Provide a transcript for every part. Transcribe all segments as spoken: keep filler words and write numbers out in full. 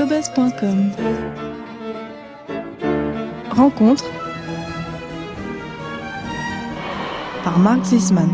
phobos point com. Rencontre par Marc Zisman.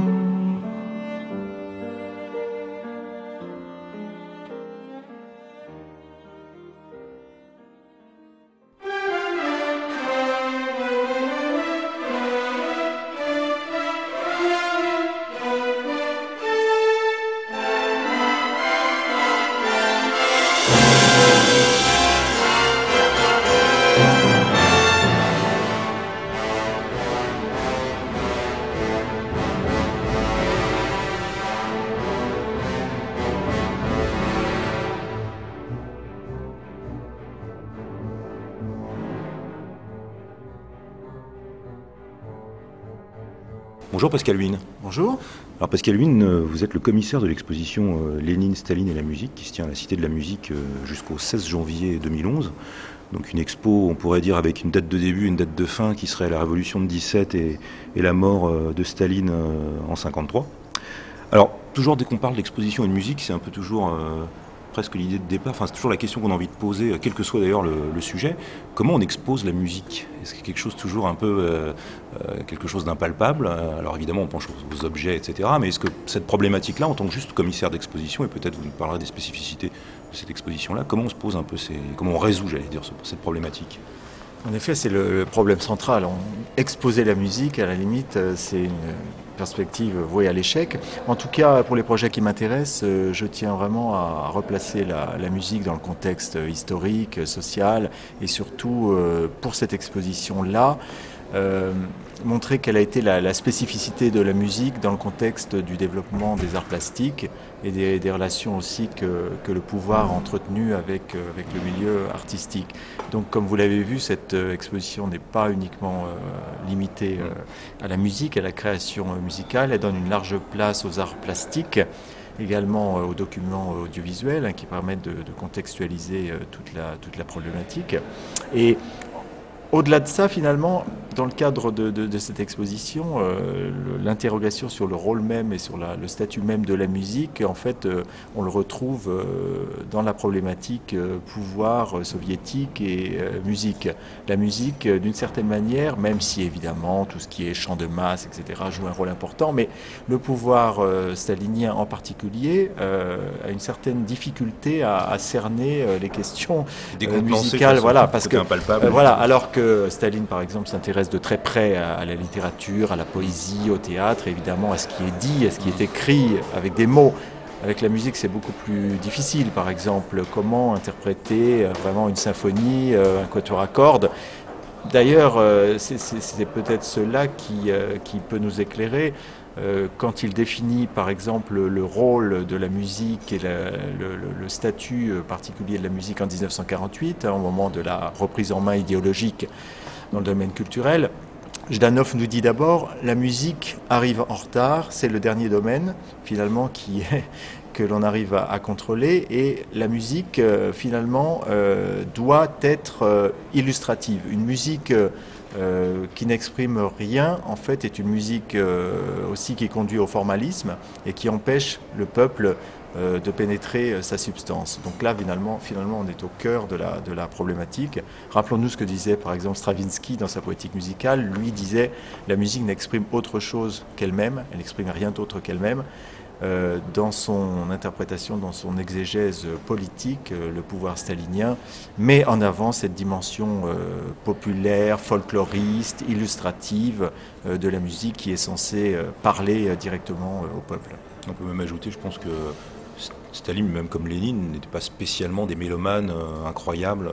Bonjour Pascal Huynh. Bonjour. Alors Pascal Huynh, vous êtes le commissaire de l'exposition Lénine, Staline et la musique qui se tient à la Cité de la Musique jusqu'au seize janvier deux mille onze. Donc une expo, on pourrait dire, avec une date de début et une date de fin qui serait la révolution de dix-sept et, et la mort de Staline en cinquante-trois. Alors toujours dès qu'on parle d'exposition et de musique, c'est un peu toujours euh, presque l'idée de départ, enfin c'est toujours la question qu'on a envie de poser, quel que soit d'ailleurs le, le sujet. Comment on expose la musique ? Est-ce qu'il y a quelque chose toujours un peu, euh, euh, quelque chose d'impalpable ? Alors évidemment on pense aux objets, et cetera. Mais est-ce que cette problématique-là, en tant que juste commissaire d'exposition, et peut-être vous nous parlerez des spécificités de cette exposition-là, comment on se pose un peu ces, comment on résout, j'allais dire, cette problématique ? En effet, c'est le problème central. On, exposer la musique, à la limite, c'est une perspective vouée à l'échec. En tout cas, pour les projets qui m'intéressent, je tiens vraiment à replacer la, la musique dans le contexte historique, social, et surtout, pour cette exposition-là, euh, montrer quelle a été la, la spécificité de la musique dans le contexte du développement des arts plastiques et des, des relations aussi que, que le pouvoir a entretenues avec, avec le milieu artistique. Donc comme vous l'avez vu, cette exposition n'est pas uniquement euh, limitée euh, à la musique, à la création musicale, elle donne une large place aux arts plastiques, également euh, aux documents audiovisuels hein, qui permettent de, de contextualiser euh, toute, la, toute la problématique. Et au-delà de ça, finalement, dans le cadre de, de, de cette exposition, euh, l'interrogation sur le rôle même et sur la, le statut même de la musique, en fait, euh, on le retrouve euh, dans la problématique euh, pouvoir soviétique et euh, musique. La musique, euh, d'une certaine manière, même si évidemment tout ce qui est chant de masse, et cetera, joue un rôle important, mais le pouvoir euh, stalinien en particulier euh, a une certaine difficulté à, à cerner euh, les questions euh, musicales, voilà, parce que euh, voilà, alors que Staline, par exemple, s'intéresse de très près à la littérature, à la poésie, au théâtre, évidemment à ce qui est dit, à ce qui est écrit avec des mots. Avec la musique, c'est beaucoup plus difficile, par exemple, comment interpréter vraiment une symphonie, un quatuor à cordes. D'ailleurs, c'est, c'est, c'est peut-être cela qui, qui peut nous éclairer. Quand il définit par exemple le rôle de la musique et la, le, le statut particulier de la musique en dix-neuf cent quarante-huit, hein, au moment de la reprise en main idéologique dans le domaine culturel, Zhdanov nous dit d'abord la musique arrive en retard, c'est le dernier domaine finalement qui est, que l'on arrive à, à contrôler, et la musique euh, finalement euh, doit être euh, illustrative. Une musique euh, Euh, qui n'exprime rien, en fait, est une musique euh, aussi qui conduit au formalisme et qui empêche le peuple euh, de pénétrer euh, sa substance. Donc là, finalement, finalement, on est au cœur de la, de la problématique. Rappelons-nous ce que disait, par exemple, Stravinsky dans sa poétique musicale. Lui disait « La musique n'exprime autre chose qu'elle-même, elle n'exprime rien d'autre qu'elle-même ». Euh, dans son interprétation, dans son exégèse politique, euh, le pouvoir stalinien met en avant cette dimension euh, populaire, folkloriste, illustrative euh, de la musique qui est censée euh, parler euh, directement euh, au peuple. On peut même ajouter, je pense que Staline, même comme Lénine, n'était pas spécialement des mélomanes euh, incroyables,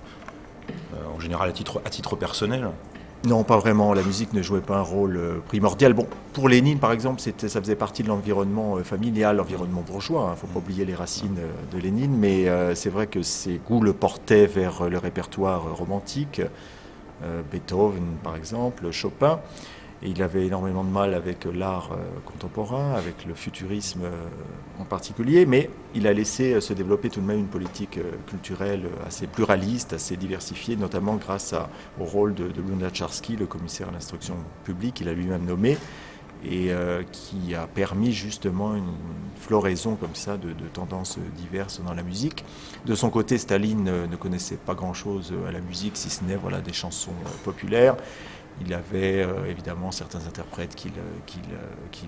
euh, en général à titre, à titre personnel. Non, pas vraiment. La musique ne jouait pas un rôle primordial. Bon, pour Lénine, par exemple, c'était, ça faisait partie de l'environnement familial, l'environnement bourgeois. Il ne faut pas oublier les racines de Lénine, mais euh, c'est vrai que ses goûts le portaient vers le répertoire romantique. Euh, Beethoven, par exemple, Chopin. Et il avait énormément de mal avec l'art euh, contemporain, avec le futurisme euh, en particulier, mais il a laissé euh, se développer tout de même une politique euh, culturelle assez pluraliste, assez diversifiée, notamment grâce à, au rôle de, de Lunacharski, le commissaire à l'instruction publique, qu'il a lui-même nommé, et euh, qui a permis justement une floraison comme ça de, de tendances diverses dans la musique. De son côté, Staline euh, ne connaissait pas grand-chose à la musique, si ce n'est voilà, des chansons euh, populaires. Il avait euh, évidemment certains interprètes qu'il qu'il, qu'il,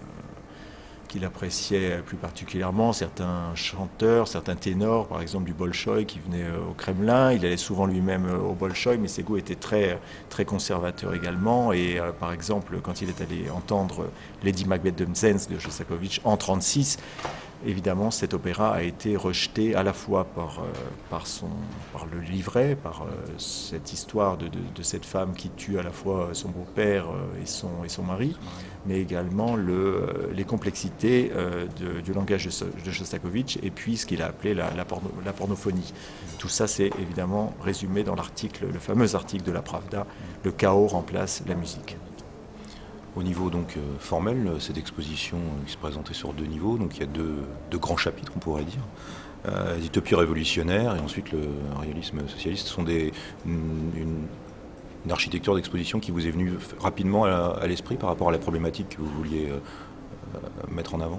qu'il appréciait plus particulièrement, certains chanteurs, certains ténors, par exemple du Bolchoï qui venait au Kremlin. Il allait souvent lui-même au Bolchoï, mais ses goûts étaient très, très conservateurs également. Et euh, par exemple, quand il est allé entendre Lady Macbeth de Mzensk de Shostakovich en mille neuf cent trente-six, évidemment, cet opéra a été rejeté à la fois par, euh, par, son, par le livret, par euh, cette histoire de, de, de cette femme qui tue à la fois son beau-père euh, et, son, et son mari, mais également le, euh, les complexités euh, de, du langage de, de Shostakovich et puis ce qu'il a appelé la, la, porno, la pornophonie. Tout ça, c'est évidemment résumé dans l'article, le fameux article de la Pravda, le chaos remplace la musique. Au niveau donc euh, formel, cette exposition euh, qui se présentait sur deux niveaux, donc il y a deux, deux grands chapitres, on pourrait dire. Euh, les utopies révolutionnaires et ensuite le réalisme socialiste sont des, une, une, une architecture d'exposition qui vous est venue rapidement à, à l'esprit par rapport à la problématique que vous vouliez euh, euh, mettre en avant.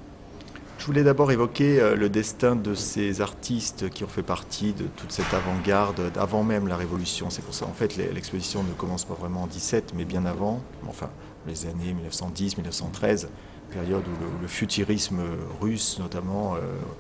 Je voulais d'abord évoquer euh, le destin de ces artistes qui ont fait partie de toute cette avant-garde avant même la Révolution. C'est pour ça en fait l'exposition ne commence pas vraiment en dix-sept, mais bien avant, enfin les années mille neuf cent dix mille neuf cent treize, période où le, le futurisme russe notamment, euh,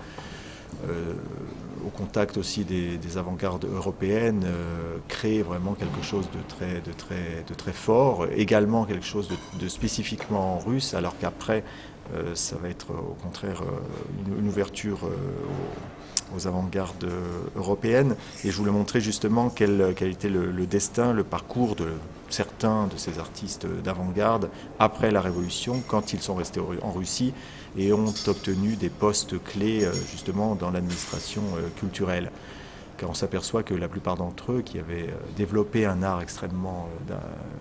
euh, au contact aussi des, des avant-gardes européennes, euh, crée vraiment quelque chose de très, de très, de très fort, également quelque chose de, de spécifiquement russe, alors qu'après Euh, ça va être au contraire euh, une, une ouverture euh, aux, aux avant-gardes euh, européennes. Et je voulais montrer justement quel, quel était le, le destin, le parcours de certains de ces artistes d'avant-garde après la Révolution, quand ils sont restés en Russie et ont obtenu des postes clés euh, justement dans l'administration euh, culturelle. Car on s'aperçoit que la plupart d'entre eux qui avaient euh, développé un art extrêmement euh,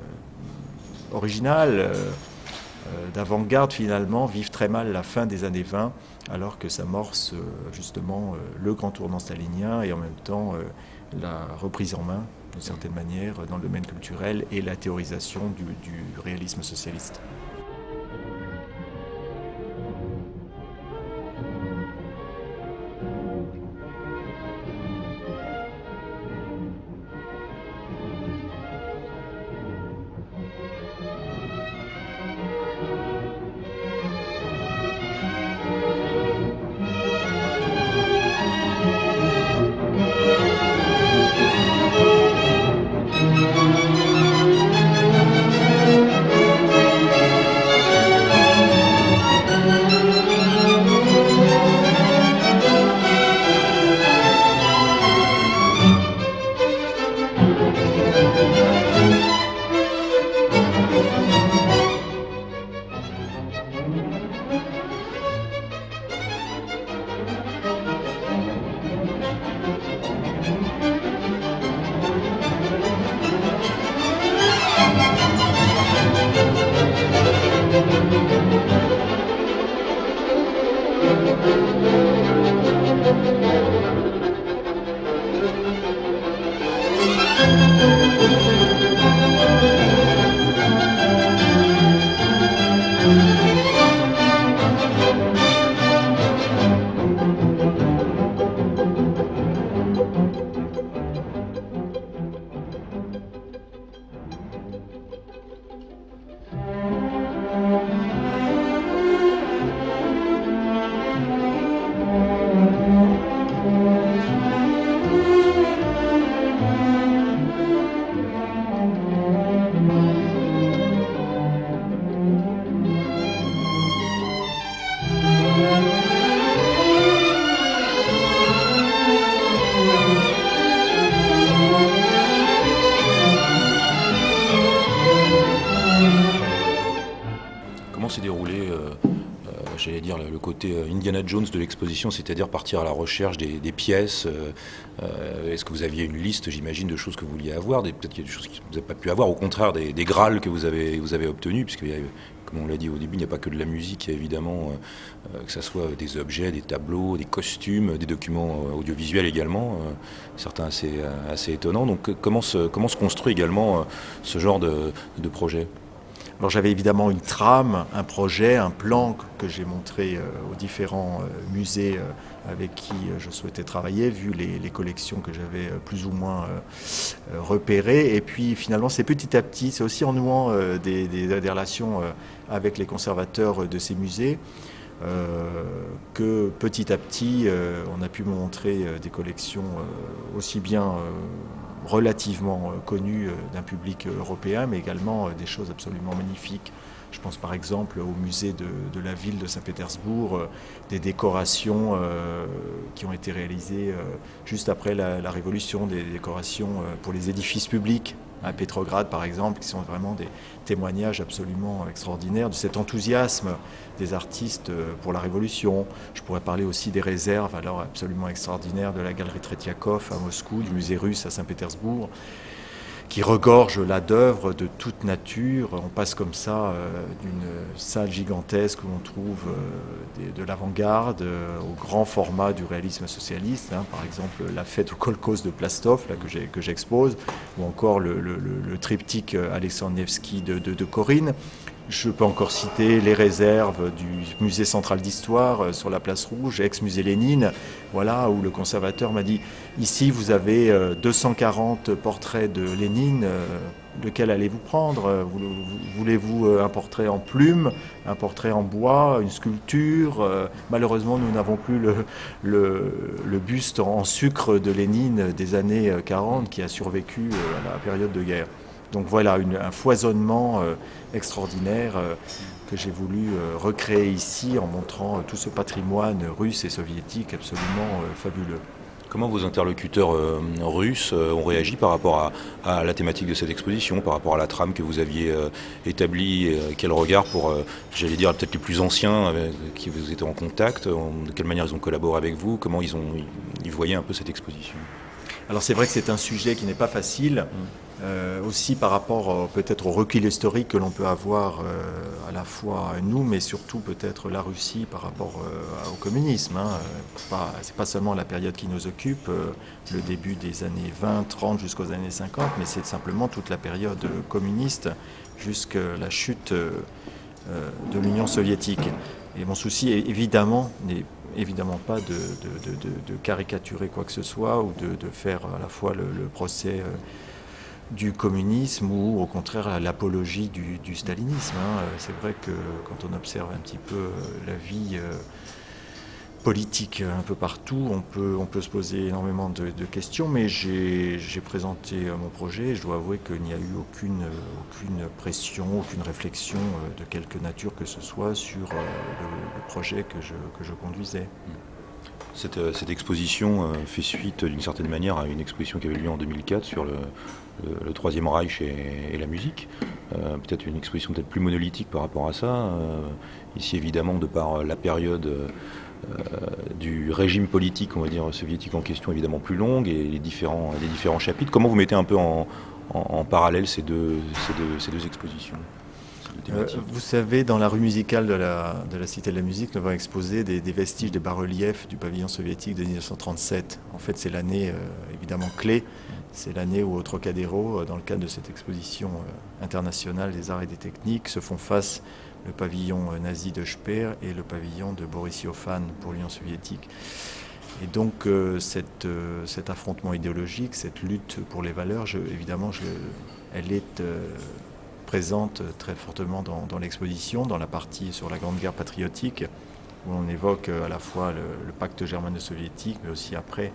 original, euh, d'avant-garde finalement, vivent très mal la fin des années vingt, alors que s'amorce justement le grand tournant stalinien et en même temps la reprise en main, d'une certaine manière, dans le domaine culturel et la théorisation du, du réalisme socialiste. S'est déroulé, euh, euh, j'allais dire, le côté Indiana Jones de l'exposition, c'est-à-dire partir à la recherche des, des pièces. Euh, euh, est-ce que vous aviez une liste, j'imagine, de choses que vous vouliez avoir, des, peut-être qu'il y a des choses que vous n'avez pas pu avoir, au contraire, des, des grâles que vous avez, vous avez obtenus, puisque, comme on l'a dit au début, il n'y a pas que de la musique, il y a évidemment, euh, que ce soit des objets, des tableaux, des costumes, des documents euh, audiovisuels également, euh, certains assez, assez étonnants. Donc comment se, comment se construit également euh, ce genre de, de projet ? Alors j'avais évidemment une trame, un projet, un plan que j'ai montré euh, aux différents euh, musées euh, avec qui euh, je souhaitais travailler, vu les, les collections que j'avais euh, plus ou moins euh, euh, repérées. Et puis finalement, c'est petit à petit, c'est aussi en nouant euh, des, des, des relations euh, avec les conservateurs de ces musées, euh, que petit à petit, euh, on a pu me montrer euh, des collections euh, aussi bien euh, relativement euh, connues euh, d'un public européen, mais également euh, des choses absolument magnifiques. Je pense par exemple au musée de, de la ville de Saint-Pétersbourg, euh, des décorations euh, qui ont été réalisées euh, juste après la, la Révolution, des décorations euh, pour les édifices publics à Pétrograd par exemple, qui sont vraiment des témoignages absolument extraordinaires de cet enthousiasme des artistes pour la Révolution. Je pourrais parler aussi des réserves alors absolument extraordinaires de la galerie Tretiakov à Moscou, du musée russe à Saint-Pétersbourg, qui regorge là d'œuvres de toute nature. On passe comme ça euh, d'une salle gigantesque où on trouve euh, des, de l'avant-garde euh, au grand format du réalisme socialiste, hein, par exemple la fête au kolkhoz de Plastov là, que, j'ai, que j'expose, ou encore le, le, le triptyque Alexandre Nevsky de, de, de Corinne. Je peux encore citer les réserves du musée central d'histoire sur la place Rouge, ex-musée Lénine, voilà, où le conservateur m'a dit « Ici, vous avez deux cent quarante portraits de Lénine, lequel allez-vous prendre ? Voulez-vous un portrait en plume, un portrait en bois, une sculpture ? Malheureusement, nous n'avons plus le, le, le buste en sucre de Lénine des années quarante qui a survécu à la période de guerre. » Donc voilà, une, un foisonnement euh, extraordinaire euh, que j'ai voulu euh, recréer ici en montrant euh, tout ce patrimoine russe et soviétique absolument euh, fabuleux. Comment vos interlocuteurs euh, russes euh, ont réagi par rapport à, à la thématique de cette exposition, par rapport à la trame que vous aviez euh, établie euh, Quel regard pour, euh, j'allais dire, peut-être les plus anciens avec qui vous étiez en contact, de quelle manière ils ont collaboré avec vous, comment ils, ont, ils, ils voyaient un peu cette exposition ? Alors c'est vrai que c'est un sujet qui n'est pas facile. Mmh. Euh, aussi par rapport euh, peut-être au recul historique que l'on peut avoir euh, à la fois nous, mais surtout peut-être la Russie par rapport euh, au communisme. Hein. Pas, c'est pas seulement la période qui nous occupe, euh, le début des années vingt, trente jusqu'aux années cinquante, mais c'est simplement toute la période communiste jusqu'à la chute euh, de l'Union soviétique. Et mon souci, est, évidemment, n'est évidemment pas de, de, de, de caricaturer quoi que ce soit ou de, de faire à la fois le, le procès euh, du communisme ou au contraire l'apologie du, du stalinisme. Hein. C'est vrai que quand on observe un petit peu la vie euh, politique un peu partout, on peut, on peut se poser énormément de, de questions, mais j'ai, j'ai présenté mon projet et je dois avouer qu'il n'y a eu aucune, aucune pression, aucune réflexion de quelque nature que ce soit sur le, le projet que je, que je conduisais. Cette, cette exposition fait suite d'une certaine manière à une exposition qui avait lieu en deux mille quatre sur le, le, le Troisième Reich et, et la musique. Euh, peut-être une exposition peut-être plus monolithique par rapport à ça. Euh, ici évidemment de par la période euh, du régime politique, on va dire soviétique en question, évidemment plus longue et les différents, les différents chapitres. Comment vous mettez un peu en, en, en parallèle ces deux, ces deux, ces deux expositions ? Euh, vous savez, dans la rue musicale de la, de la Cité de la Musique, nous avons exposé des, des vestiges des bas-reliefs du pavillon soviétique de dix-neuf cent trente-sept. En fait, c'est l'année euh, évidemment clé. C'est l'année où au Trocadéro, dans le cadre de cette exposition euh, internationale des arts et des techniques, se font face le pavillon euh, nazi de Speer et le pavillon de Boris Yofan pour l'Union soviétique. Et donc, euh, cette, euh, cet affrontement idéologique, cette lutte pour les valeurs, je, évidemment, je, elle est... Euh, présente très fortement dans, dans l'exposition, dans la partie sur la Grande Guerre patriotique, où on évoque à la fois le, le pacte germano-soviétique, mais aussi après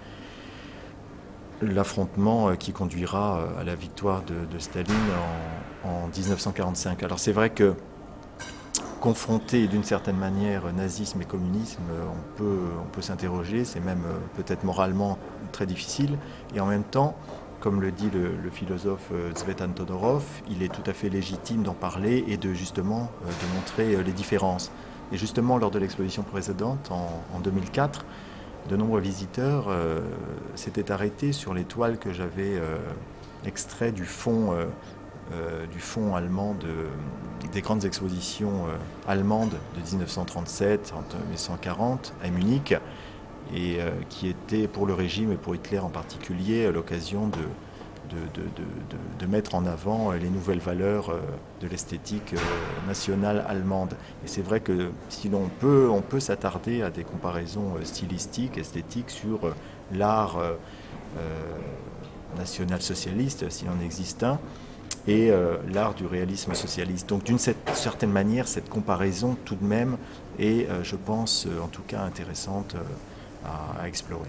l'affrontement qui conduira à la victoire de, de Staline en, en dix-neuf cent quarante-cinq. Alors c'est vrai que confronter d'une certaine manière nazisme et communisme, on peut, on peut s'interroger, c'est même peut-être moralement très difficile, et en même temps, comme le dit le, le philosophe Tsvetan Todorov, il est tout à fait légitime d'en parler et de justement euh, de montrer euh, les différences. Et justement, lors de l'exposition précédente, en, en deux mille quatre, de nombreux visiteurs euh, s'étaient arrêtés sur les toiles que j'avais euh, extraites du fond, euh, euh, du fond allemand de, des grandes expositions euh, allemandes de dix-neuf cent trente-sept à dix-neuf cent quarante à Munich, et euh, qui était pour le régime et pour Hitler en particulier l'occasion de, de, de, de, de, de mettre en avant les nouvelles valeurs de l'esthétique nationale allemande. Et c'est vrai que si l'on peut, on peut s'attarder à des comparaisons stylistiques, esthétiques sur l'art euh, national-socialiste, s'il en existe un, et euh, l'art du réalisme socialiste. Donc d'une certaine manière, cette comparaison tout de même est, euh, je pense, euh, en tout cas intéressante euh, à, à explorer.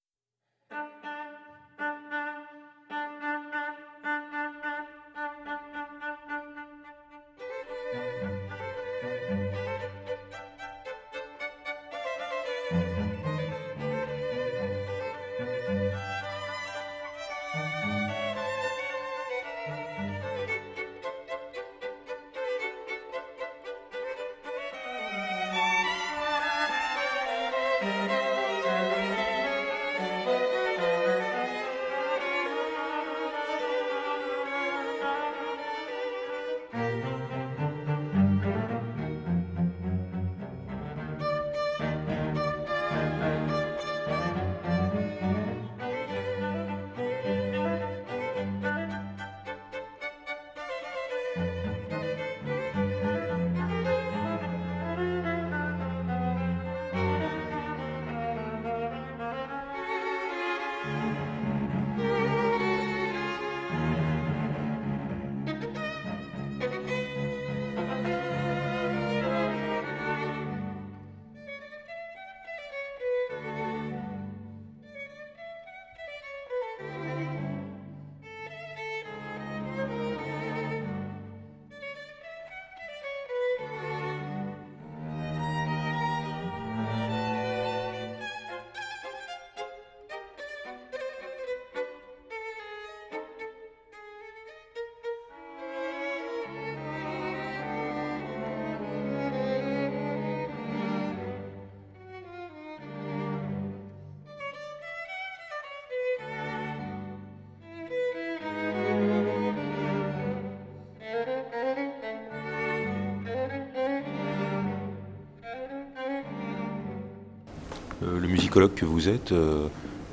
Euh, le musicologue que vous êtes, euh,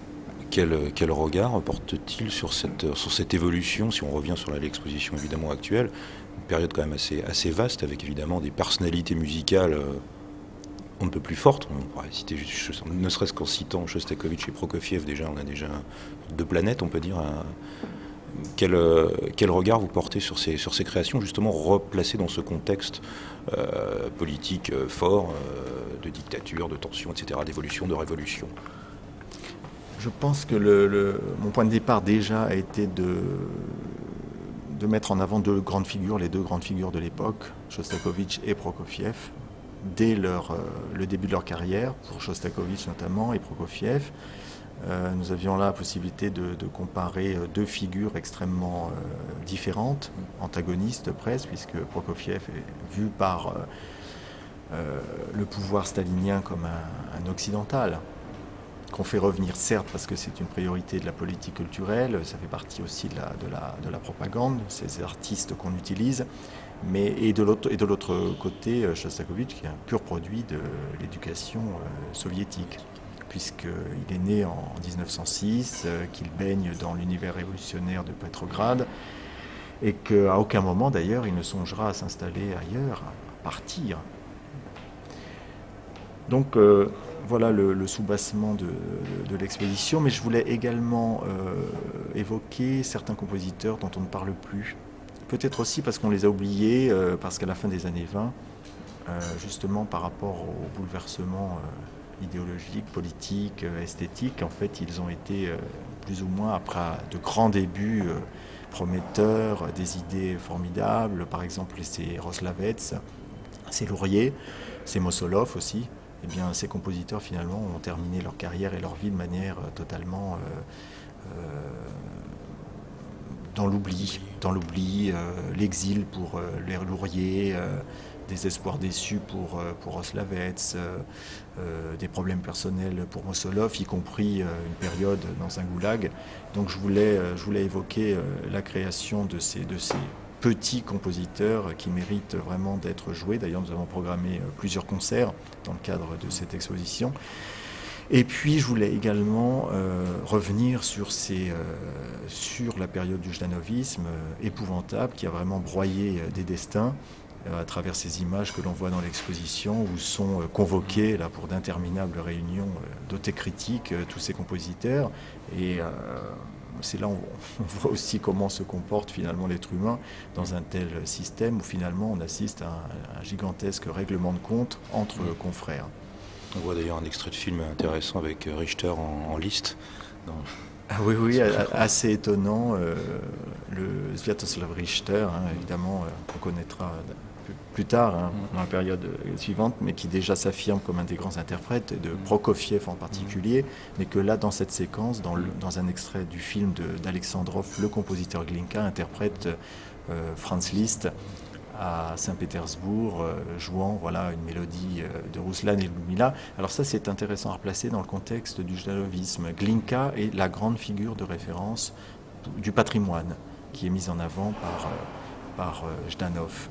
quel, quel regard porte-t-il sur cette, sur cette évolution, si on revient sur l'exposition évidemment actuelle, une période quand même assez, assez vaste, avec évidemment des personnalités musicales euh, on ne peut plus fortes. On pourrait citer, ne serait-ce qu'en citant Shostakovich et Prokofiev, déjà on a déjà deux planètes, on peut dire. Un, Quel, euh, quel regard vous portez sur ces, sur ces créations, justement replacées dans ce contexte euh, politique euh, fort, euh, de dictature, de tension, et cetera, d'évolution, de révolution? Je pense que le, le, mon point de départ déjà a été de, de mettre en avant deux grandes figures, les deux grandes figures de l'époque, Shostakovich et Prokofiev, dès leur, euh, le début de leur carrière, pour Shostakovich notamment et Prokofiev. Euh, nous avions là la possibilité de, de comparer deux figures extrêmement euh, différentes, antagonistes presque, puisque Prokofiev est vu par euh, euh, le pouvoir stalinien comme un, un occidental, qu'on fait revenir certes parce que c'est une priorité de la politique culturelle, ça fait partie aussi de la, de la, de la propagande, ces artistes qu'on utilise, mais et de l'autre, et de l'autre côté, Shostakovich qui est un pur produit de l'éducation euh, soviétique, puisqu'il est né en dix-neuf cent six, euh, qu'il baigne dans l'univers révolutionnaire de Petrograd, et qu'à aucun moment d'ailleurs il ne songera à s'installer ailleurs, à partir. Donc euh, voilà le, le soubassement de, de l'exposition, mais je voulais également euh, évoquer certains compositeurs dont on ne parle plus. Peut-être aussi parce qu'on les a oubliés, euh, parce qu'à la fin des années vingt, euh, justement par rapport au bouleversement euh, idéologique, politique, euh, esthétique, en fait ils ont été euh, plus ou moins, après de grands débuts euh, prometteurs, des idées formidables, par exemple c'est Roslavets, c'est Lourier, c'est Mosolov aussi. Eh bien, ces compositeurs finalement ont terminé leur carrière et leur vie de manière euh, totalement euh, euh, dans l'oubli, dans l'oubli, euh, l'exil pour euh, les Lourier, euh, des espoirs déçus pour, euh, pour Roslavets, euh, euh, des problèmes personnels pour Mosolov, y compris euh, une période dans un goulag. Donc je voulais, euh, je voulais évoquer euh, la création de ces, de ces petits compositeurs qui méritent vraiment d'être joués. D'ailleurs, nous avons programmé plusieurs concerts dans le cadre de cette exposition. Et puis je voulais également euh, revenir sur, ces, euh, sur la période du jdanovisme euh, épouvantable qui a vraiment broyé euh, des destins euh, à travers ces images que l'on voit dans l'exposition où sont euh, convoqués là, pour d'interminables réunions euh, d'autocritique euh, tous ces compositeurs. Et euh, c'est là où on voit aussi comment se comporte finalement l'être humain dans un tel système où finalement on assiste à un, un gigantesque règlement de compte entre mmh. confrères. On voit d'ailleurs un extrait de film intéressant avec Richter en, en liste. Dans... Ah oui, oui, assez étonnant. Euh, le Sviatoslav Richter, hein, évidemment, euh, qu'on connaîtra plus, plus tard, hein, dans la période suivante, mais qui déjà s'affirme comme un des grands interprètes, de Prokofiev en particulier, mais que là, dans cette séquence, dans, le, dans un extrait du film de, d'Alexandrov, le compositeur Glinka interprète euh, Franz Liszt à Saint-Pétersbourg, euh, jouant voilà, une mélodie euh, de Ruslan et Ludmila. Alors ça, c'est intéressant à replacer dans le contexte du jdanovisme. Glinka est la grande figure de référence du patrimoine qui est mise en avant par, euh, par euh, Jdanov.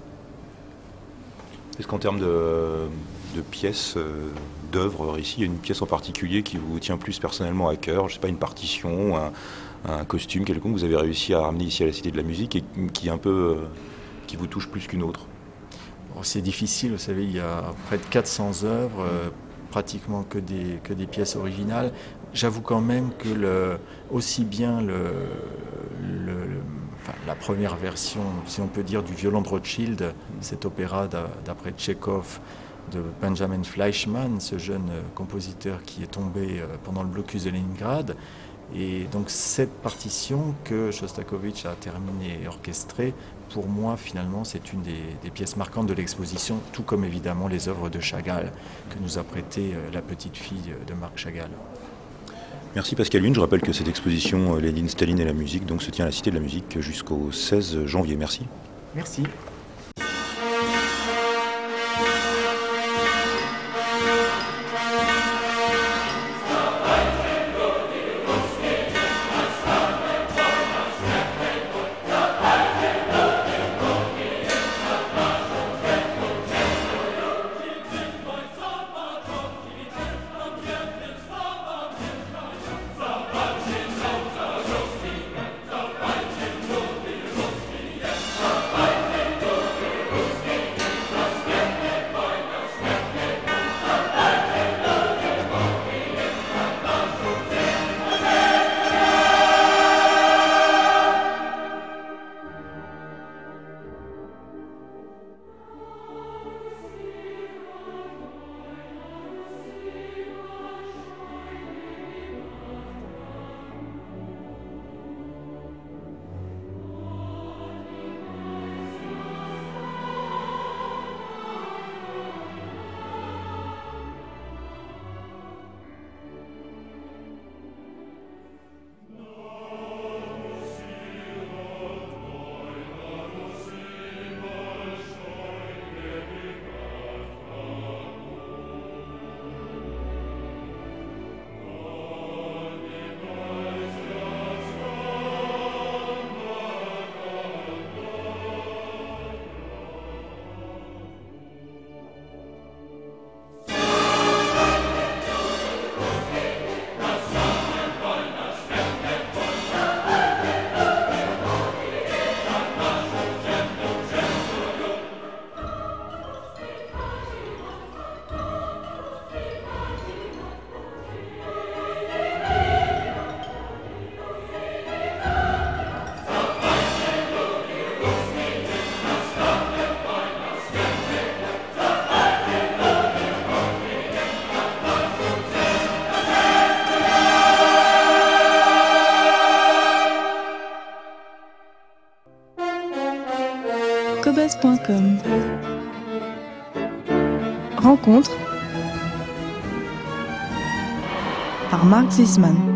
Est-ce qu'en termes de, de pièces, euh, d'œuvres ici, il y a une pièce en particulier qui vous tient plus personnellement à cœur, je ne sais pas, une partition, un, un costume quelconque que vous avez réussi à ramener ici à la Cité de la Musique et qui est un peu... Euh, qui vous touche plus qu'une autre? Bon, c'est difficile, vous savez, il y a près de quatre cents œuvres, euh, pratiquement que des, que des pièces originales. J'avoue quand même que le, aussi bien le, le, le, enfin, la première version, si on peut dire, du violon de Rothschild, cet opéra d'après Tchekhov, de Benjamin Fleischmann, ce jeune compositeur qui est tombé pendant le blocus de Leningrad. Et donc cette partition que Shostakovich a terminée et orchestrée, pour moi finalement c'est une des, des pièces marquantes de l'exposition, tout comme évidemment les œuvres de Chagall que nous a prêté la petite fille de Marc Chagall. Merci Pascal Lune. Je rappelle que cette exposition Lénine, Staline et la musique donc, se tient à la Cité de la Musique jusqu'au seize janvier. Merci. Merci. cobas point com. Rencontre par Marc Zisman.